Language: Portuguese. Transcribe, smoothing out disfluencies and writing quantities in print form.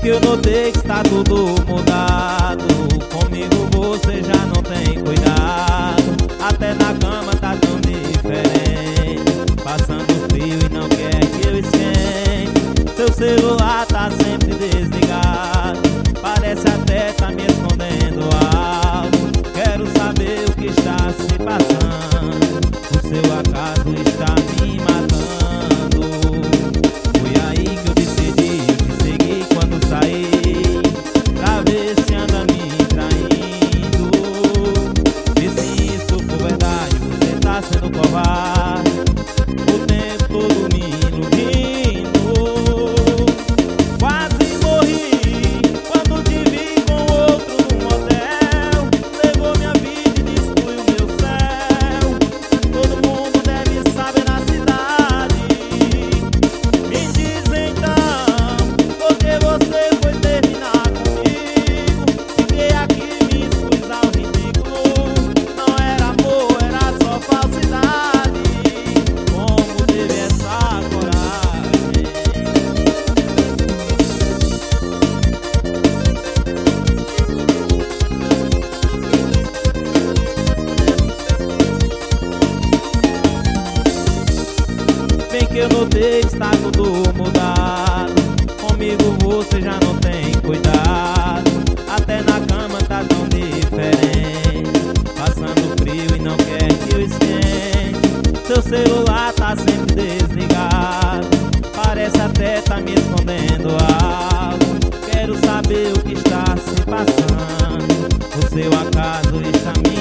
que eu notei que está tudo mudado. Comigo você já não tem cuidado. Até na cama tá tão diferente. Passando frio e não quer que eu esquente. Seu celular tá sempre desligado. Parece até tá me escondendo algo. Quero saber o que está se passando. O seu acaso está me matando. Foi aí que eu decidi te seguir quando saí, pra ver se anda me traindo. Vê se isso for verdade, você tá sendo covarde. O tempo todo me iludindo. Quase morri quando te vi com outro num motel. Levou minha vida e destruiu meu céu. Todo mundo deve saber na cidade. Me diz então, por que você foi terminar comigo? Fiquei aqui, me expus ao ridículo. Não era amor, era só falsidade. Como teve essa coragem? Bem que eu notei que está tudo mudado. Comigo você já não tem cuidado. Até na cama tá tão diferente. Passando frio e não quer que eu esquente. Seu celular tá sempre desligado. Parece até tá me escondendo algo. Quero saber o que está se passando. O seu acaso está me